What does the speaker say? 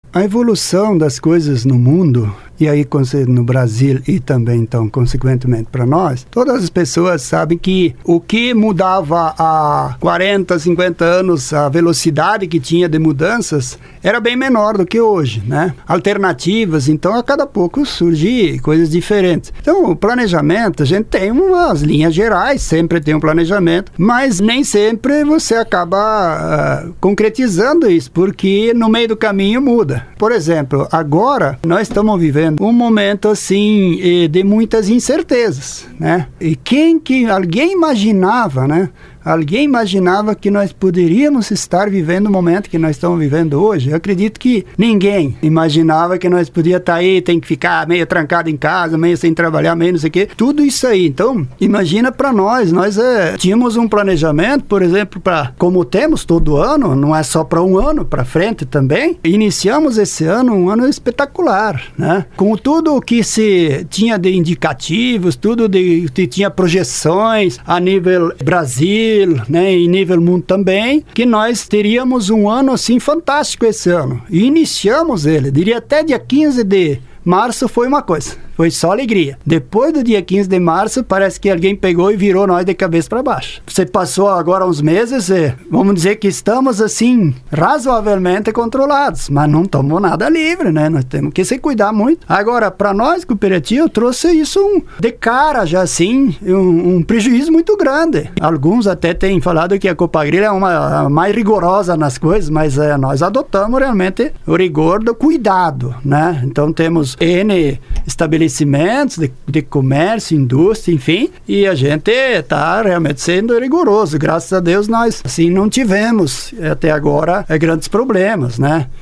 A evolução das coisas no mundo, e aí no Brasil e também, então, consequentemente para nós, todas as pessoas sabem que o que mudava há 40, 50 anos, a velocidade que tinha de mudanças, era bem menor do que hoje, né? Alternativas, então, a cada pouco surgem coisas diferentes. Então, o planejamento, a gente tem umas linhas gerais, sempre tem um planejamento, mas nem sempre você acaba concretizando isso, porque no meio do caminho muda. Por exemplo, agora nós estamos vivendo um momento assim de muitas incertezas, né? E alguém imaginava, né? Alguém imaginava que nós poderíamos estar vivendo o momento que nós estamos vivendo hoje? Eu acredito que ninguém imaginava que nós podíamos estar aí, tem que ficar meio trancado em casa, meio sem trabalhar, meio não sei o quê. Tudo isso aí. Então, imagina para nós. Nós tínhamos um planejamento, por exemplo, como temos todo ano, não é só para um ano, para frente também. Iniciamos esse ano, um ano espetacular, né? Com tudo o que se tinha de indicativos, que tinha projeções a nível Brasil, né, e nível mundo também, que nós teríamos um ano assim fantástico esse ano. E iniciamos ele, diria até dia 15 de março foi uma coisa. Foi só alegria. Depois do dia 15 de março, parece que alguém pegou e virou nós de cabeça para baixo. Você passou agora uns meses, vamos dizer que estamos assim, razoavelmente controlados, mas não estamos nada livre, né? Nós temos que se cuidar muito. Agora, para nós, cooperativo, trouxe isso de cara já assim, um prejuízo muito grande. Alguns até têm falado que a Copagril é a mais rigorosa nas coisas, mas nós adotamos realmente o rigor do cuidado, né? Então, temos N estabelecimentos de comércio, indústria, enfim, e a gente está realmente sendo rigoroso. Graças a Deus nós, assim, não tivemos até agora grandes problemas, né?